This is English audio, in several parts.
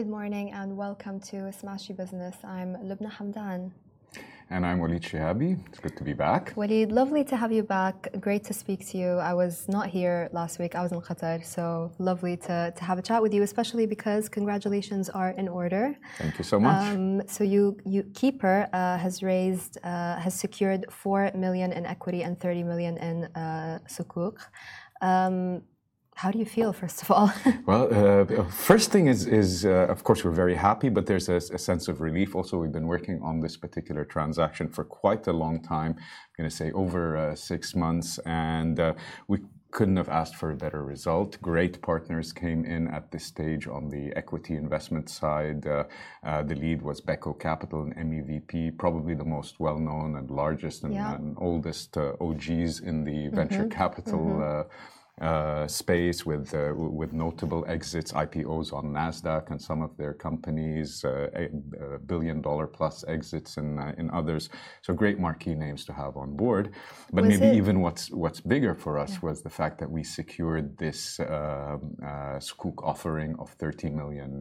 Good morning and welcome to Smashy Business. I'm Lubna Hamdan. And I'm Walid Shihabi. It's good to be back. Walid, lovely to have you back. Great to speak to you. I was not here last week. I was in Qatar, so lovely to have a chat with you, especially because congratulations are in order. Thank you so much. So you Keeper has secured 4 million in equity and 30 million in sukuk. How do you feel, first of all? Well, first thing is of course, we're very happy, but there's a sense of relief. Also, we've been working on this particular transaction for quite a long time, I'm going to say over 6 months, and we couldn't have asked for a better result. Great partners came in at this stage on the equity investment side. The lead was Beko Capital and MEVP, probably the most well-known and largest and oldest OGs in the venture capital space with notable exits, IPOs on NASDAQ and some of their companies, $1 billion plus exits in others. So great marquee names to have on board. But even what's bigger for us was the fact that we secured this sukuk offering of $30 million,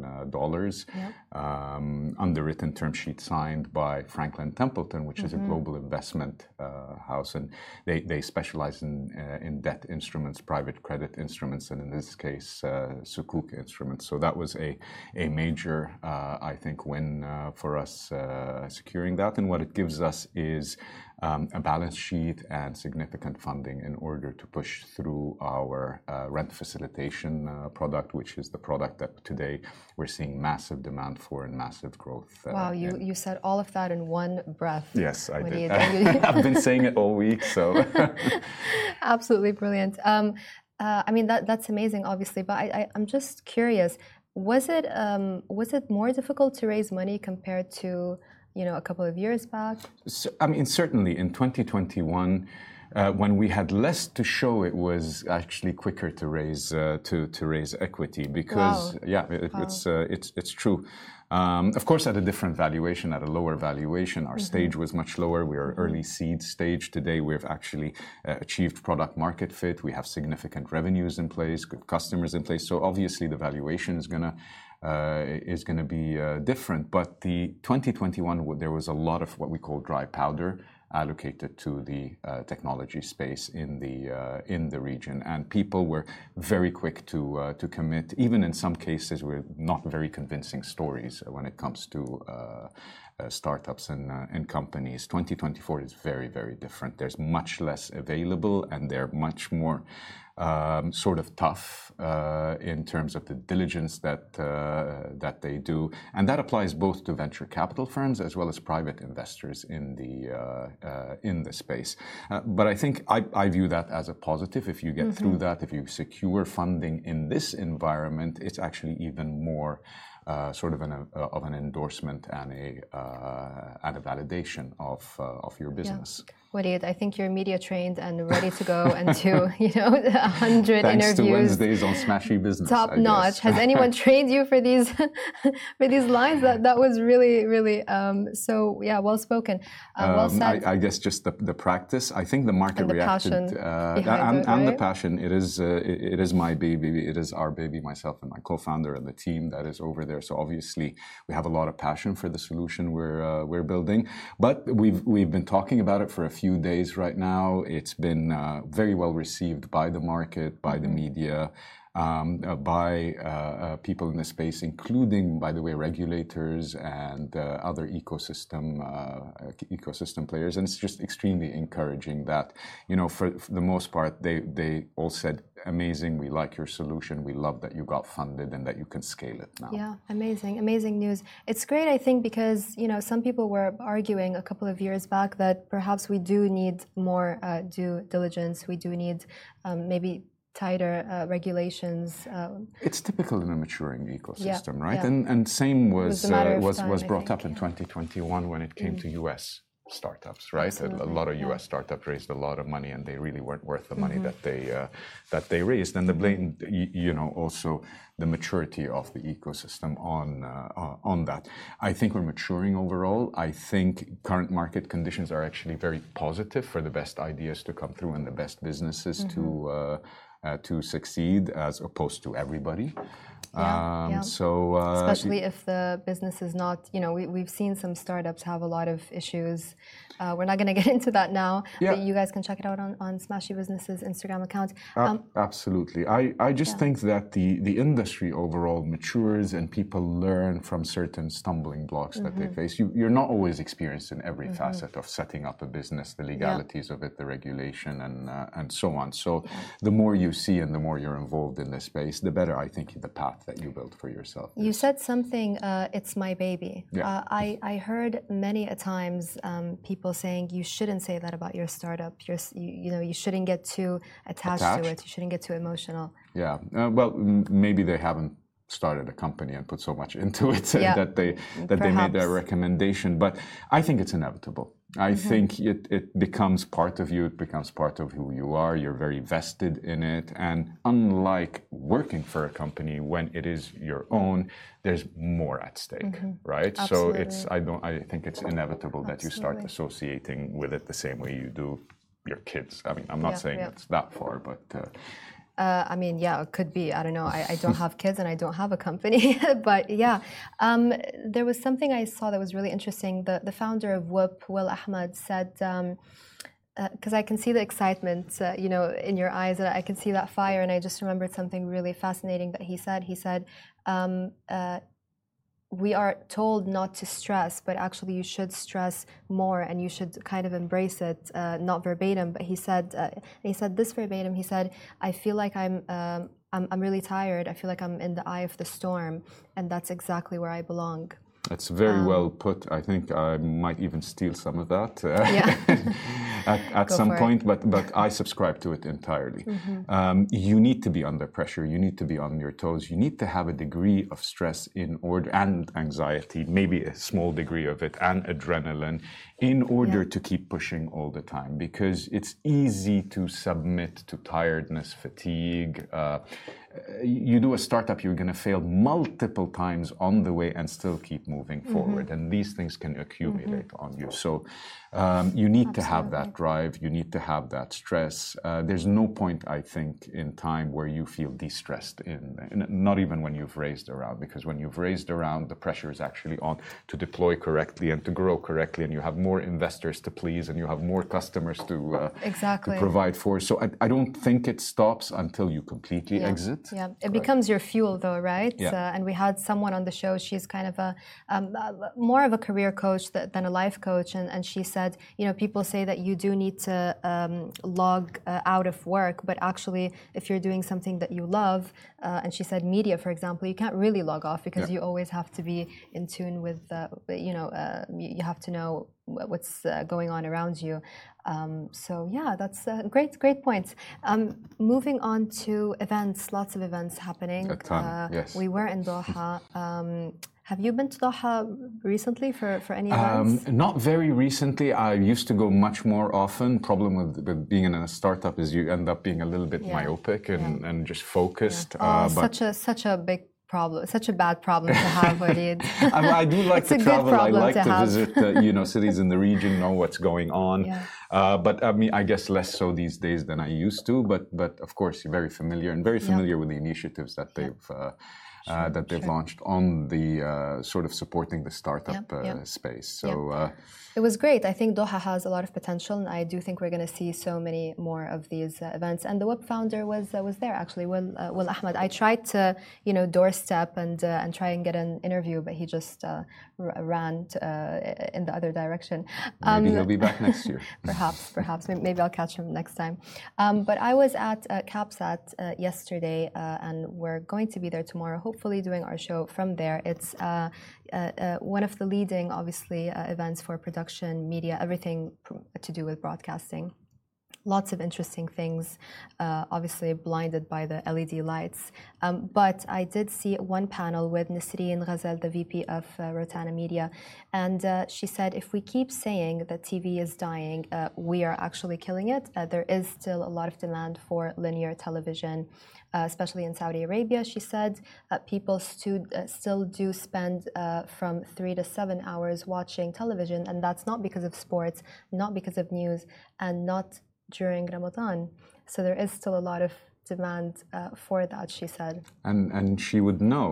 underwritten term sheet signed by Franklin Templeton, which is a global investment house, and they specialize in debt instruments, private credit instruments, and in this case, sukuk instruments. So that was a major, I think, win for us securing that. And what it gives us is a balance sheet and significant funding in order to push through our rent facilitation product, which is the product that today we're seeing massive demand for and massive growth. Wow, you said all of that in one breath. Yes, I did. I've been saying it all week, so. Absolutely brilliant. I mean, that's amazing, obviously, but I'm just curious, was it more difficult to raise money compared to, a couple of years back? So, I mean, certainly in 2021, when we had less to show, it was actually quicker to raise equity because it's true. Of course, at a different valuation, at a lower valuation, our stage was much lower. We are early seed stage. Today, we've actually achieved product market fit. We have significant revenues in place, good customers in place. So obviously, the valuation is gonna be different. But the 2021, there was a lot of what we call dry powder allocated to the technology space in the region, and people were very quick to commit. Even in some cases, with not very convincing stories when it comes to startups and companies. 2024 is very, very different. There's much less available, and they're much more sort of tough in terms of the diligence that they do, and that applies both to venture capital firms as well as private investors in the space. But I think I view that as a positive. If you get through that, if you secure funding in this environment, it's actually even more sort of an endorsement and a validation of your business. Yeah. Walid, I think you're media trained and ready to go and do 100 Thanks interviews. To Wednesdays on Smashy Business. Top notch. Has anyone trained you for these lines? That was really, really well spoken. Well said. I guess just the practice. I think the market reacted and the passion. It is my baby. It is our baby. Myself and my co-founder and the team that is over there. So obviously we have a lot of passion for the solution we're building. But we've been talking about it for a few days right now. It's been very well received by the market, by the media, by people in the space, including, by the way, regulators and other ecosystem players. And it's just extremely encouraging that, for the most part, they all said, amazing, we like your solution, we love that you got funded and that you can scale it now. Yeah, amazing news. It's great, I think, because some people were arguing a couple of years back that perhaps we do need more due diligence, we do need maybe tighter regulations. It's typical in a maturing ecosystem, right? Yeah. And same was brought up in 2021 when it came to US startups, right? Absolutely. A lot of US startups raised a lot of money, and they really weren't worth the money that they raised. And the blatant, also the maturity of the ecosystem on that. I think we're maturing overall. I think current market conditions are actually very positive for the best ideas to come through and the best businesses to succeed as opposed to everybody. So especially if the business is not, we've seen some startups have a lot of issues. We're not going to get into that now, but you guys can check it out on Smashy Business's Instagram account. Absolutely. I just think that the industry overall matures and people learn from certain stumbling blocks that they face. You're not always experienced in every facet of setting up a business, the legalities of it, the regulation, and so on. So the more you see and the more you're involved in this space, the better I think the path that you build for yourself. You said something, it's my baby. I heard many a times people saying you shouldn't say that about your startup. You shouldn't get too attached to it. You shouldn't get too emotional. Yeah, well, maybe they haven't started a company and put so much into it that they made that recommendation. But I think it's inevitable. I think it becomes part of you. It becomes part of who you are. You're very vested in it. And unlike working for a company, when it is your own, there's more at stake, right? Absolutely. So I think it's inevitable that you start associating with it the same way you do your kids. I mean, I'm not saying it's that far, but. It could be. I don't know. I don't have kids and I don't have a company. But there was something I saw that was really interesting. The founder of Whoop, Will Ahmed, said, because I can see the excitement, in your eyes, and I can see that fire. And I just remembered something really fascinating that he said. He said, we are told not to stress, but actually you should stress more and you should kind of embrace it, not verbatim, but he said this verbatim. He said, I feel like I'm really tired. I feel like I'm in the eye of the storm, and that's exactly where I belong. It's very well put. I think I might even steal some of that at some point, but I subscribe to it entirely. You need to be under pressure. You need to be on your toes. You need to have a degree of stress in order, and anxiety, maybe a small degree of it, and adrenaline, in order to keep pushing all the time. Because it's easy to submit to tiredness, fatigue. You do a startup, you're going to fail multiple times on the way and still keep moving forward. And these things can accumulate on you. So you need to have that drive. You need to have that stress. There's no point, I think, in time where you feel de-stressed, not even when you've raised a round. Because when you've raised a round, the pressure is actually on to deploy correctly and to grow correctly. And you have more investors to please and you have more customers to provide for. So I don't think it stops until you completely exit. Yeah, it becomes your fuel though, right? And we had someone on the show, she's kind of more of a career coach than a life coach. And she said, people say that you do need to log out of work, but actually if you're doing something that you love, and she said media, for example, you can't really log off because you always have to be in tune with, you have to know what's going on around you. That's great points. Moving on to events, lots of events happening. A ton, yes. We were in Doha. Have you been to Doha recently for any events? Not very recently. I used to go much more often. Problem with being in a startup is you end up being a little bit myopic and just focused. Such a big problem, such a bad problem to have, Walid. I do like to travel. I like to visit, cities in the region, know what's going on. But I guess less so these days than I used to. But of course, you're very familiar with the initiatives that they've launched on the sort of supporting the startup space. So. It was great. I think Doha has a lot of potential, and I do think we're going to see so many more of these events. And the Whoop founder was there actually, Will Ahmed. I tried to doorstep and try and get an interview, but he just ran in the other direction. Maybe he'll be back next year. Perhaps. Maybe I'll catch him next time. But I was at Capsat yesterday, and we're going to be there tomorrow, hopefully doing our show from there. It's one of the leading, obviously, events for production, media, everything to do with broadcasting. Lots of interesting things, obviously blinded by the LED lights. But I did see one panel with Nasreen Ghazal, the VP of Rotana Media, and she said, if we keep saying that TV is dying, we are actually killing it. There is still a lot of demand for linear television, especially in Saudi Arabia. She said people still do spend from 3 to 7 hours watching television, and that's not because of sports, not because of news, and not during Ramadan. So there is still a lot of demand for that, she said. And she would know.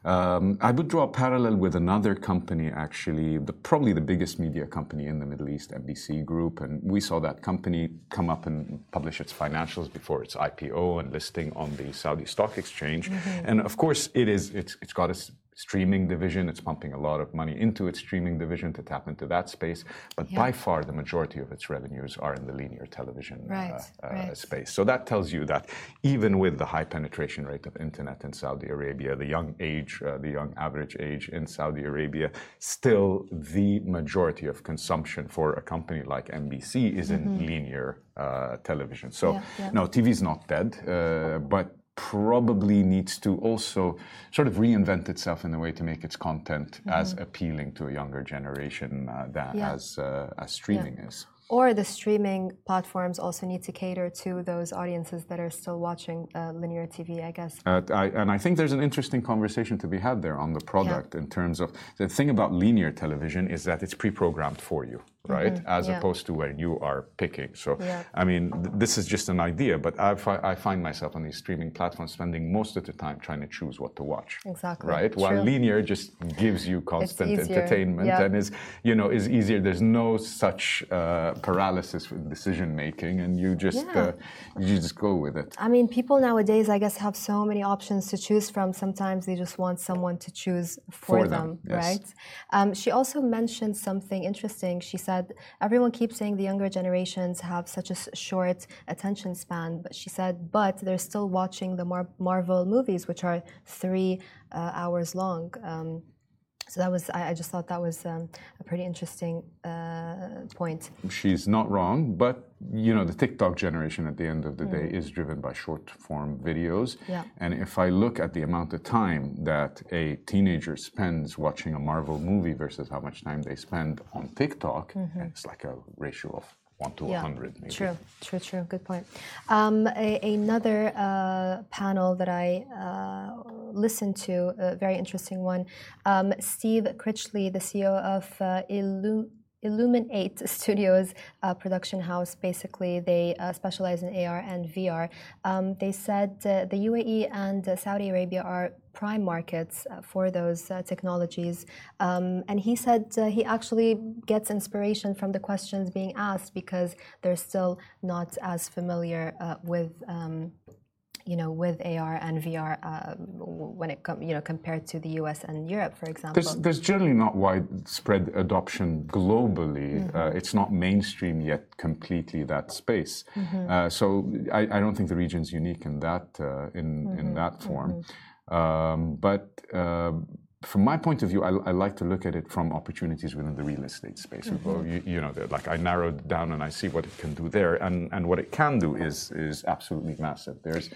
I would draw a parallel with another company, actually, probably the biggest media company in the Middle East, MBC Group. And we saw that company come up and publish its financials before its IPO and listing on the Saudi Stock Exchange. And of course, it's got a streaming division. It's pumping a lot of money into its streaming division to tap into that space. But by far, the majority of its revenues are in the linear television space. So that tells you that even with the high penetration rate of internet in Saudi Arabia, the young average age in Saudi Arabia, still the majority of consumption for a company like MBC is in linear television. So no, TV is not dead, but probably needs to also sort of reinvent itself in a way to make its content as appealing to a younger generation as streaming is. Or the streaming platforms also need to cater to those audiences that are still watching linear TV, I guess. And I think there's an interesting conversation to be had there on the product in terms of the thing about linear television is that it's pre-programmed for you. Right, as opposed to where you are picking. So, I mean, this is just an idea, but I find myself on these streaming platforms spending most of the time trying to choose what to watch. Exactly. Right, while linear just gives you constant entertainment and is easier. There's no such paralysis with decision making, and you just go with it. I mean, people nowadays, I guess, have so many options to choose from. Sometimes they just want someone to choose for them, right? She also mentioned something interesting. She said, everyone keeps saying the younger generations have such a short attention span, but she said, but they're still watching the Marvel movies, which are 3 hours long. So that was, I just thought that was a pretty interesting point. She's not wrong, but the TikTok generation at the end of the day is driven by short form videos. And if I look at the amount of time that a teenager spends watching a Marvel movie versus how much time they spend on TikTok, it's like a ratio of 1 to 100 maybe. True. Good point. Another panel that I listened to, a very interesting one, Steve Critchley, the CEO of Illuminate Studios production house. Basically, they specialize in AR and VR. They said the UAE and Saudi Arabia are prime markets for those technologies. And he said he actually gets inspiration from the questions being asked because they're still not as familiar with AR and VR when it compared to the US and Europe, for example. There's generally not widespread adoption globally. It's not mainstream yet completely, that space. So I don't think the region's unique in that form. But from my point of view, I like to look at it from opportunities within the real estate space. Like I narrowed down and I see what it can do there, and what it can do is absolutely massive. There's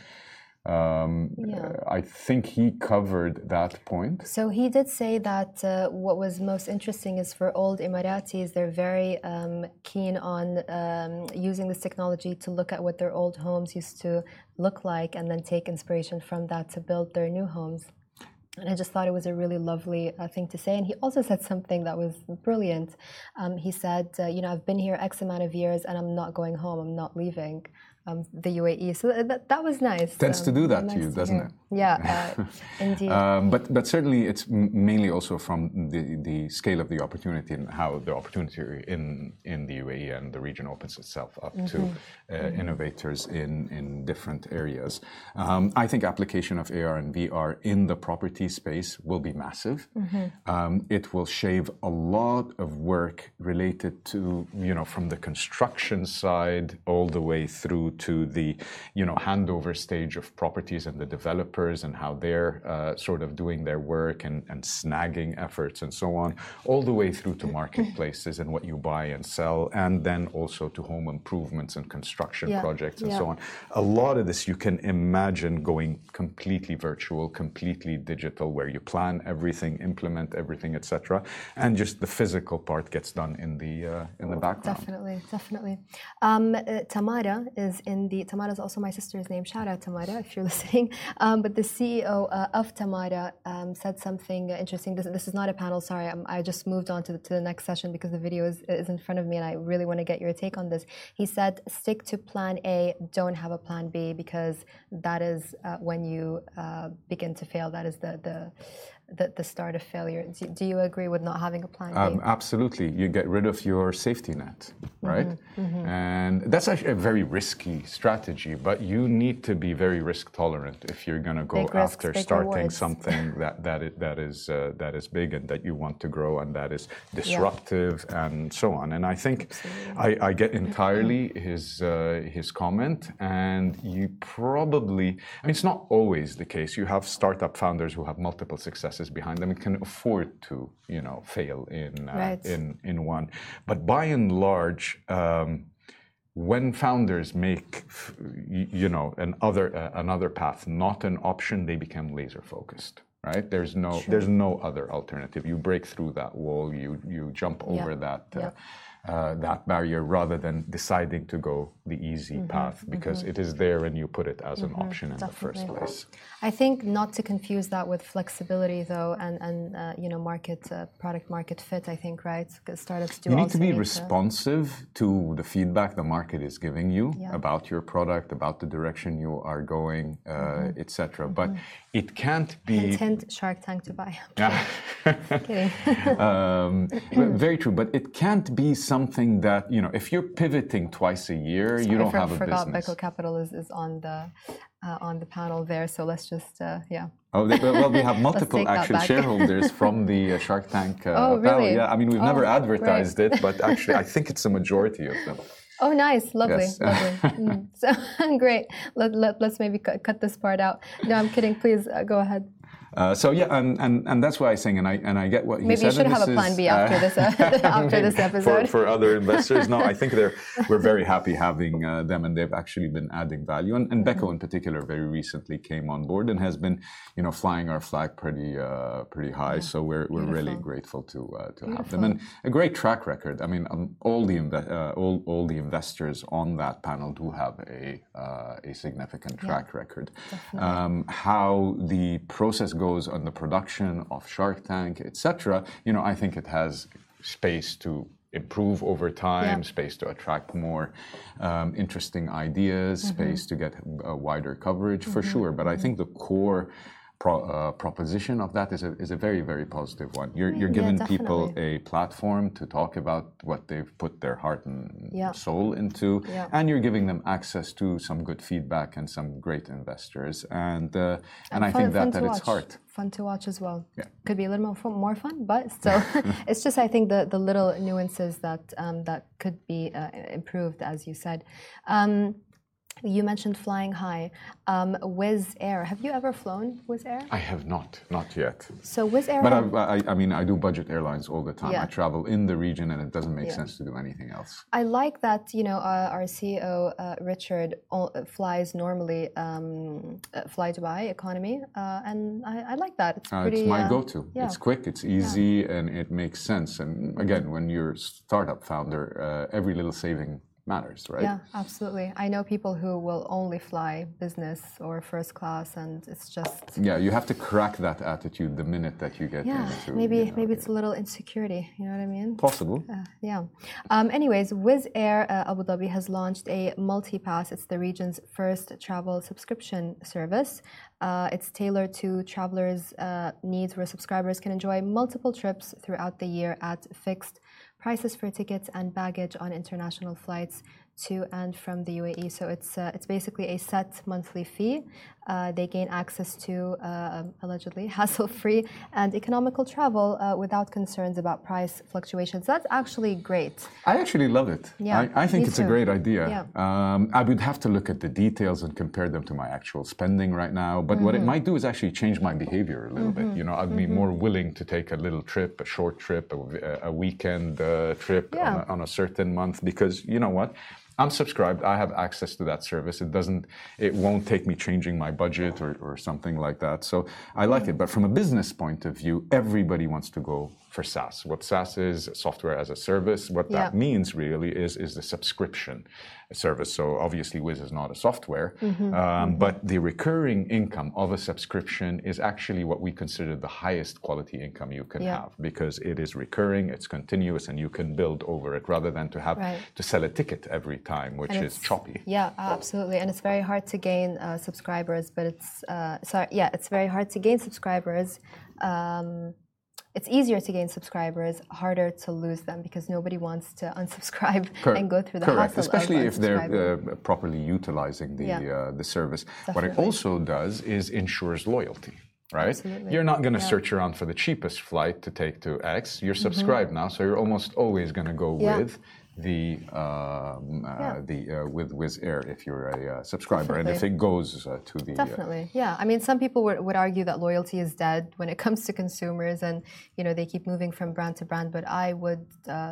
I think he covered that point. So he did say that what was most interesting is for old Emiratis, they're very keen on using this technology to look at what their old homes used to look like and then take inspiration from that to build their new homes. And I just thought it was a really lovely thing to say. And he also said something that was brilliant. He said, I've been here X amount of years and I'm not going home, I'm not leaving the UAE. So that was nice. Tends to do that to you, doesn't it? Yeah, indeed. But certainly it's mainly also from the scale of the opportunity and how the opportunity in the UAE and the region opens itself up to innovators in different areas. I think application of AR and VR in the property space will be massive. It will shave a lot of work related to, from the construction side all the way through to the, handover stage of properties and the developers and how they're sort of doing their work and snagging efforts and so on, all the way through to marketplaces and what you buy and sell, and then also to home improvements and construction projects and so on. A lot of this you can imagine going completely virtual, completely digital, where you plan everything, implement everything, etc., and just the physical part gets done in the background. Definitely. Tamara is in the Tamara is also my sister's name. Shout out Tamara if you're listening. But the CEO of Tamara said something interesting. This is not a panel. Sorry, I just moved on to the next session because the video is in front of me, and I really want to get your take on this. He said, "Stick to Plan A. Don't have a Plan B, because that is when you begin to fail. That is the start of failure." Do you agree with not having a Plan B? Absolutely. You get rid of your safety net, right? And that's actually a very risky strategy, but you need to be very risk tolerant if you're going to go after starting something that is big and that you want to grow and that is disruptive and so on. And I think I get entirely his comment, and you probably, I mean, it's not always the case. You have startup founders who have multiple successes behind them and can afford to, fail in one. But by and large, when founders make, another path not an option, they become laser focused. Right? There's no other alternative. You break through that wall. You jump over that barrier rather than deciding to go the easy path, because it is there and you put it as an option in the first place. I think not to confuse that with flexibility, though, and product market fit. I think, right? Because startups do. You need to be responsive to the feedback the market is giving you about your product, about the direction you are going, etc. But it can't be. Hint, Shark Tank to buy. Yeah. Kidding. Very true, but it can't be something that, if you're pivoting twice a year, you don't have a business. I forgot Beko Capital is on the panel there, so let's just, Oh, well, we have multiple actual shareholders from the Shark Tank panel. Really? Yeah, I mean, we've never advertised it, but actually, I think it's a majority of them. Oh, nice, lovely, lovely. So great. Let's maybe cut this part out. No, I'm kidding. Please go ahead. And that's why I'm saying, and I get what you said. Maybe you should have a Plan B after this episode. For other investors, no, I think we're very happy having them, and they've actually been adding value. And Beko in particular, very recently came on board and has been, flying our flag pretty high. So we're really grateful to have them, and a great track record. I mean, all the investors on that panel do have a significant track record. How the process goes on the production of Shark Tank, etc. I think it has space to improve over time, space to attract more interesting ideas, space to get a wider coverage for sure. But I think the core proposition of that is a very, very positive one. You're giving people a platform to talk about what they've put their heart and soul into, and you're giving them access to some good feedback and some great investors. And I think that at its heart. Fun to watch as well. Yeah. Could be a little more fun, but still, it's just, I think, the little nuances that could be improved, as you said. You mentioned flying high. Wizz Air. Have you ever flown Wizz Air? I have not yet. So Wizz Air. But I do budget airlines all the time. I travel in the region, and it doesn't make sense to do anything else. I like that. Our CEO Richard flies normally Fly Dubai economy, and I like that. It's pretty. It's my go-to. It's quick, it's easy, and it makes sense. And again, when you're a startup founder, every little saving matters, right? Yeah, absolutely. I know people who will only fly business or first class, and it's just... Yeah, you have to crack that attitude the minute that you get into... Maybe it's a little insecurity, you know what I mean? Possible. Anyways, Wizz Air Abu Dhabi has launched a multi-pass. It's the region's first travel subscription service. It's tailored to travelers' needs, where subscribers can enjoy multiple trips throughout the year at fixed prices for tickets and baggage on international flights to and from the UAE. So it's basically a set monthly fee. They gain access to allegedly hassle-free and economical travel without concerns about price fluctuations. That's actually great. I actually love it. Yeah, I think it's a great idea. Yeah. I would have to look at the details and compare them to my actual spending right now. But what it might do is actually change my behavior a little bit. I'd be more willing to take a little trip, a short trip, a weekend trip on a certain month, because you know what? I'm subscribed. I have access to that service. It won't take me changing my budget or something like that. So I like it. But from a business point of view, everybody wants to go for SaaS. What SaaS is, software as a service, what that means really is the subscription service. So obviously Wiz is not a software, but the recurring income of a subscription is actually what we consider the highest quality income you can have, because it is recurring, it's continuous, and you can build over it rather than to have to sell a ticket every time, which is choppy. Yeah, absolutely. And it's very hard to gain subscribers, but it's it's very hard to gain subscribers. It's easier to gain subscribers, harder to lose them, because nobody wants to unsubscribe and go through the hassle. Especially if they're properly utilizing the service. Definitely. What it also does is ensures loyalty. Right? Absolutely. You're not going to search around for the cheapest flight to take to X. You're subscribed now, so you're almost always going to go with with Wizz Air if you're a subscriber, and if it goes to the definitely, I mean, some people would argue that loyalty is dead when it comes to consumers, and they keep moving from brand to brand. But I would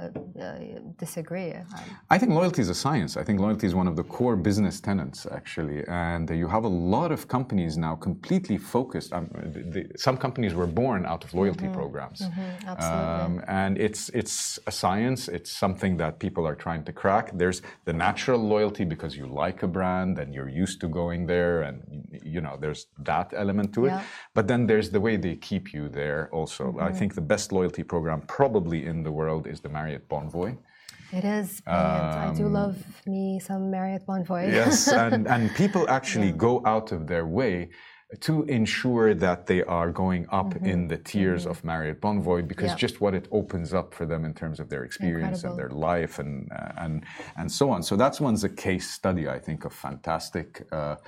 disagree. I think loyalty is a science. I think loyalty is one of the core business tenets, actually, and you have a lot of companies now completely focused. Some companies were born out of loyalty programs, absolutely. And it's a science. It's something that people are trying to crack. There's the natural loyalty because you like a brand and you're used to going there, and there's that element to it. But then there's the way they keep you there also. I think the best loyalty program probably in the world is the Marriott Bonvoy. It is brilliant. I do love me some Marriott Bonvoy. Yes, and people actually go out of their way to ensure that they are going up in the tiers of Marriott Bonvoy, because just what it opens up for them in terms of their experience and their life and so on. So that's one's a case study, I think, of fantastic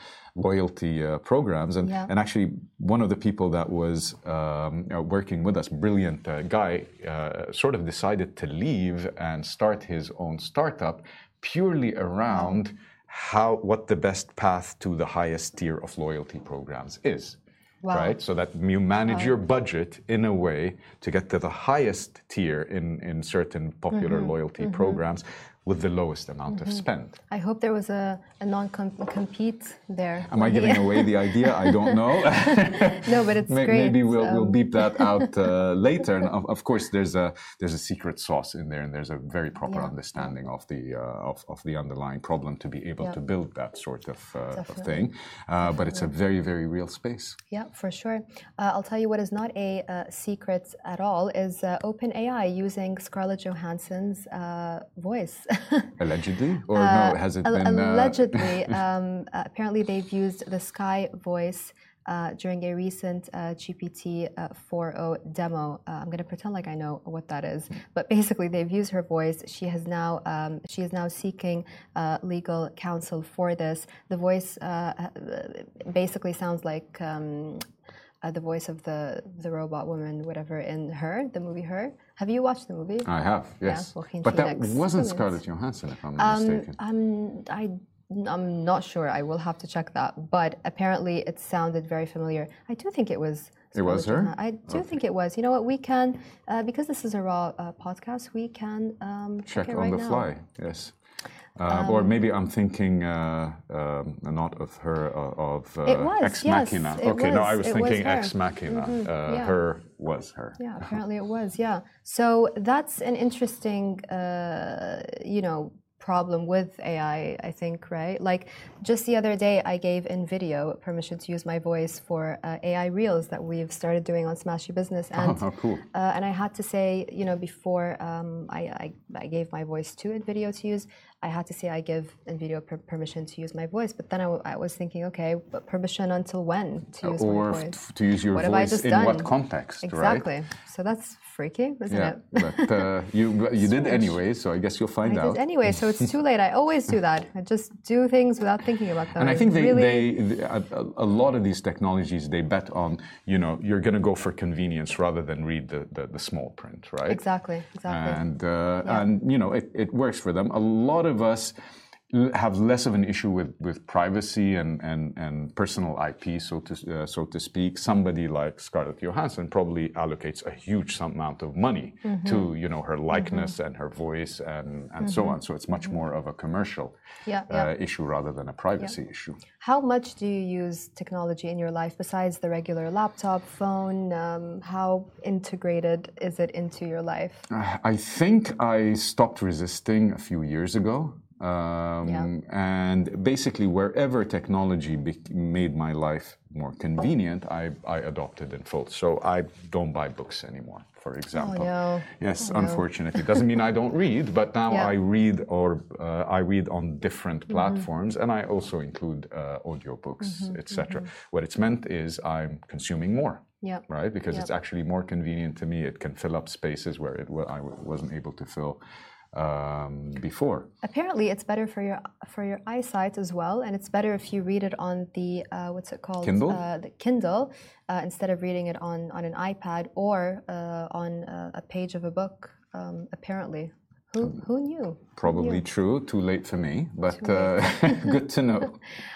loyalty programs. And actually, one of the people that was working with us, brilliant guy, sort of decided to leave and start his own startup purely around what the best path to the highest tier of loyalty programs is. Right? So that you manage your budget in a way to get to the highest tier in certain popular loyalty programs with the lowest amount of spend. I hope there was a non-compete there. Am I giving away the idea? I don't know. No, but it's great. Maybe we'll beep that out later. And of course, there's a secret sauce in there, and there's a very proper understanding of the underlying problem to be able to build that sort of thing. But it's a very, very real space. Yeah, for sure. I'll tell you what is not a secret at all is OpenAI using Scarlett Johansson's voice. Allegedly? Or no, has it been... Allegedly. Apparently they've used the Sky voice during a recent GPT 4.0 demo. I'm going to pretend like I know what that is. But basically they've used her voice. She is now seeking legal counsel for this. The voice basically sounds like... the voice of the robot woman, whatever, in Her, the movie Her. Have you watched the movie? I have, yes. Yeah, but that wasn't Scarlett Johansson, if I'm not mistaken. I'm not sure. I will have to check that. But apparently it sounded very familiar. I do think it was Scarlett. It was her? I do think it was. You know what? We can, because this is a raw podcast, we can check it on the fly, yes. Or maybe I'm thinking not of her, of Ex Machina. Okay, no, I was thinking Ex Machina. Her was her. Yeah, apparently it was, So that's an interesting, problem with AI, I think, right? Like just the other day, I gave InVideo permission to use my voice for AI Reels that we've started doing on Smashy Business. And, cool. And I had to say, before I gave my voice to InVideo to use, I had to say I give InVideo permission to use my voice. But then I was thinking, okay, but permission until when to use my voice? Or to use your voice in what context, exactly. Right? So that's freaky, isn't it? But you did anyway, so I guess you'll find out. I did anyway, so it's too late. I always do that. I just do things without thinking about them. And I think a lot of these technologies, they bet on, you're going to go for convenience rather than read the small print, right? Exactly. And it works for them. A lot of us, have less of an issue with privacy and personal IP, so to speak. Somebody like Scarlett Johansson probably allocates a huge amount of money to her likeness and her voice and so on. So it's much more of a commercial issue rather than a privacy issue. How much do you use technology in your life besides the regular laptop, phone? How integrated is it into your life? I think I stopped resisting a few years ago. And basically, wherever technology made my life more convenient, I adopted in full. So I don't buy books anymore, for example. Oh, no. Yes, unfortunately. Doesn't mean I don't read, but now I read I read on different platforms, and I also include audiobooks, etc. What it's meant is I'm consuming more. Right? Because it's actually more convenient to me. It can fill up spaces where I wasn't able to fill before. Apparently, it's better for your eyesight as well, and it's better if you read it on the what's it called? Kindle. The Kindle instead of reading it on an iPad or on a page of a book. Apparently, who knew? Probably true. Too late for me, but good to know.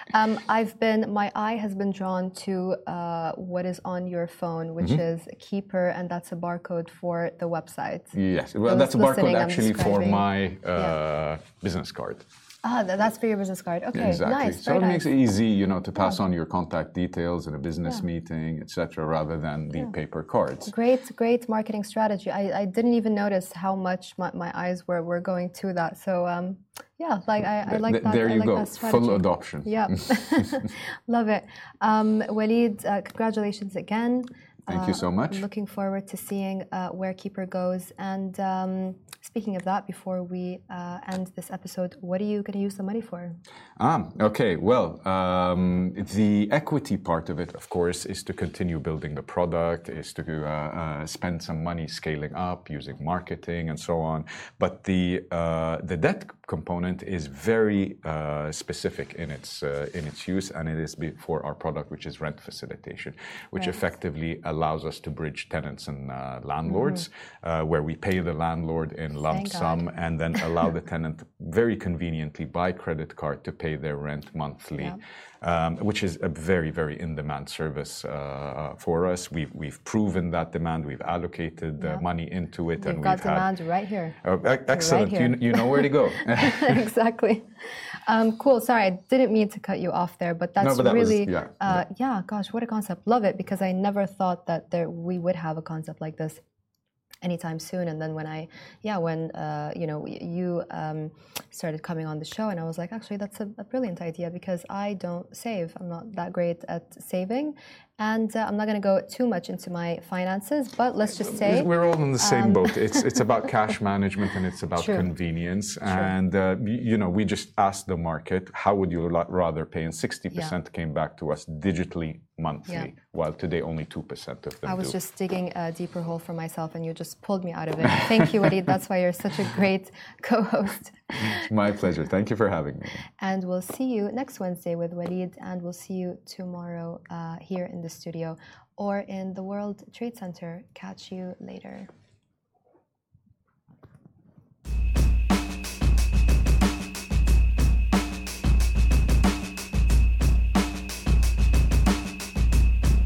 My eye has been drawn to what is on your phone, which is Keeper, and that's a barcode for the website. Yes, well, that's a barcode actually for my business card. Ah, that's for your business card. Okay, exactly. Nice. So it makes it easy, to pass on your contact details in a business meeting, etc., rather than the paper cards. Great marketing strategy. I didn't even notice how much my eyes were going to that. So I like that. There you go. That strategy. Full adoption. Yeah, love it. Walid, congratulations again. Thank you so much. Looking forward to seeing where Keeper goes. And speaking of that, before we end this episode, what are you going to use the money for? Okay. Well, the equity part of it, of course, is to continue building the product, is to spend some money scaling up, using marketing and so on. But the debt component is very specific in its use, and it is for our product, which is rent facilitation, which effectively allows us to bridge tenants and landlords, where we pay the landlord in lump sum and then allow the tenant very conveniently by credit card to pay their rent monthly, which is a very, very in-demand service for us. We've proven that demand. We've allocated money into it. We've got demand right here. Excellent. Right here. You know where to go. Exactly. Cool. Sorry, I didn't mean to cut you off there, but that's really, gosh, what a concept. Love it, because I never thought that we would have a concept like this anytime soon. And then when you started coming on the show, and I was like, actually, that's a brilliant idea, because I don't save. I'm not that great at saving. And I'm not going to go too much into my finances, but let's just say we're all in the same boat. It's about cash management, and it's about convenience. And we just asked the market, how would you rather pay? And 60% came back to us digitally monthly, while today only 2% of them I was just digging a deeper hole for myself, and you just pulled me out of it. Thank you, Walid. That's why you're such a great co-host. My pleasure. Thank you for having me. And we'll see you next Wednesday with Walid, and we'll see you tomorrow here in the studio or in the World Trade Center. Catch you later.